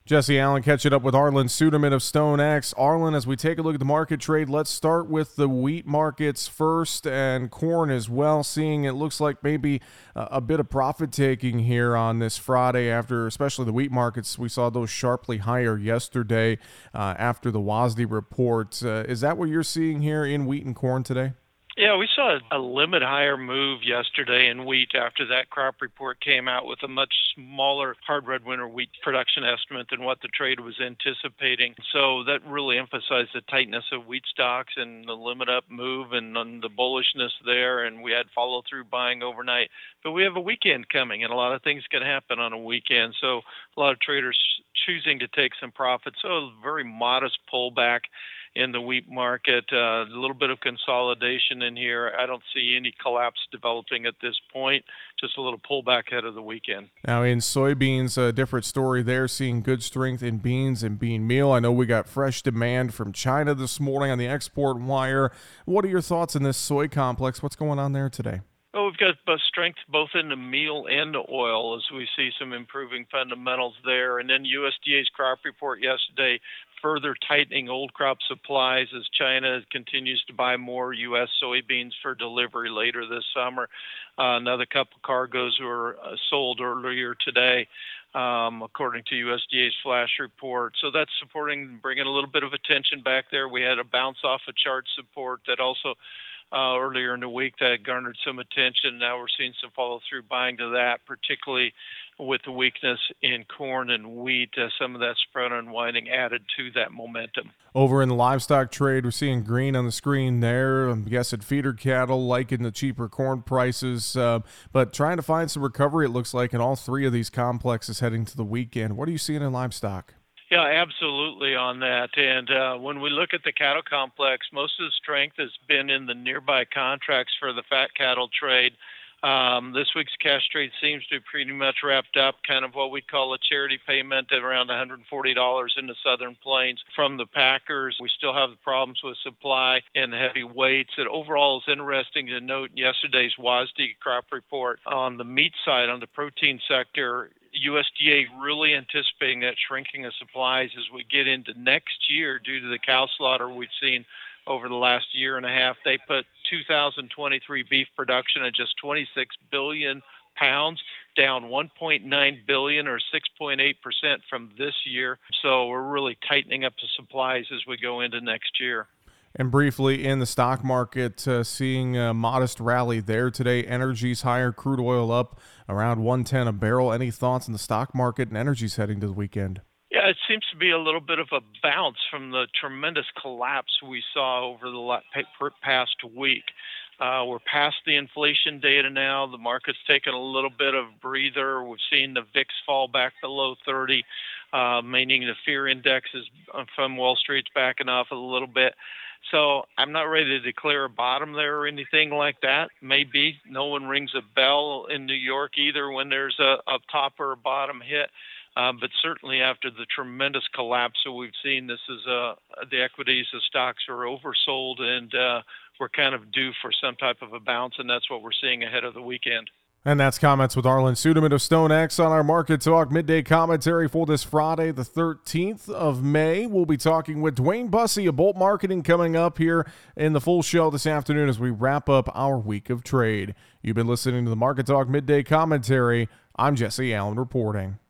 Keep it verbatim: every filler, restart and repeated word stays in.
Jesse Allen catching up with Arlan Suderman of StoneX. Arlan, as we take a look at the market trade, let's start with the wheat markets first and corn as well, seeing it looks like maybe a, a bit of profit taking here on this Friday after, especially the wheat markets. We saw those sharply higher yesterday uh, after the W A S D report. Uh, is that what you're seeing here in wheat and corn today? Yeah, we saw a limit higher move yesterday in wheat after that crop report came out with a much smaller hard red winter wheat production estimate than what the trade was anticipating. So that really emphasized the tightness of wheat stocks and the limit up move and, and the bullishness there. And we had follow through buying overnight. But we have a weekend coming, and a lot of things can happen on a weekend. So a lot of traders choosing to take some profits. So a very modest pullback in the wheat market, uh, a little bit of consolidation in here. I don't see any collapse developing at this point, just a little pullback ahead of the weekend. Now in soybeans, a different story there, seeing good strength in beans and bean meal. I know we got fresh demand from China this morning on the export wire. What are your thoughts in this soy complex? What's going on there today? Well, we've got strength both in the meal and the oil as we see some improving fundamentals there. And then U S D A's crop report yesterday further tightening old crop supplies as China continues to buy more U S soybeans for delivery later this summer. Uh, another couple cargoes were uh, sold earlier today, um, according to U S D A's flash report. So that's supporting, bringing a little bit of attention back there. We had a bounce off of chart support that also Uh, earlier in the week that garnered some attention. Now we're seeing some follow-through buying to that, particularly with the weakness in corn and wheat. Uh, some of that spread unwinding added to that momentum. Over in the livestock trade, we're seeing green on the screen there. I'm guessing feeder cattle liking the cheaper corn prices, uh, but trying to find some recovery, it looks like, in all three of these complexes heading to the weekend. What are you seeing in livestock? Yeah, absolutely on that. And uh, when we look at the cattle complex, most of the strength has been in the nearby contracts for the fat cattle trade. Um, this week's cash trade seems to be pretty much wrapped up, kind of what we call a charity payment at around one hundred forty dollars in the Southern Plains from the packers. We still have the problems with supply and heavy weights. And overall, it's interesting to note yesterday's W A S D crop report on the meat side, on the protein sector. U S D A really anticipating that shrinking of supplies as we get into next year due to the cow slaughter we've seen over the last year and a half. They put two thousand twenty-three beef production at just twenty-six billion pounds, down one point nine billion or six point eight percent from this year. So we're really tightening up the supplies as we go into next year. And briefly, in the stock market, uh, seeing a modest rally there today. Energy's higher, crude oil up around one ten a barrel. Any thoughts on the stock market and energy's heading to the weekend? Yeah, it seems to be a little bit of a bounce from the tremendous collapse we saw over the past week. Uh, we're past the inflation data now. The market's taken a little bit of breather. We've seen the V I X fall back below thirty, uh, meaning the fear index is from Wall Street's backing off a little bit. So I'm not ready to declare a bottom there or anything like that. Maybe no one rings a bell in New York either when there's a, a top or a bottom hit. Uh, but certainly after the tremendous collapse that we've seen, this is uh, the equities, the stocks are oversold, and uh, we're kind of due for some type of a bounce, and that's what we're seeing ahead of the weekend. And that's comments with Arlan Suderman of StoneX on our Market Talk midday commentary for this Friday, the thirteenth of May. We'll be talking with Dwayne Bussey of Bolt Marketing coming up here in the full show this afternoon as we wrap up our week of trade. You've been listening to the Market Talk midday commentary. I'm Jesse Allen reporting.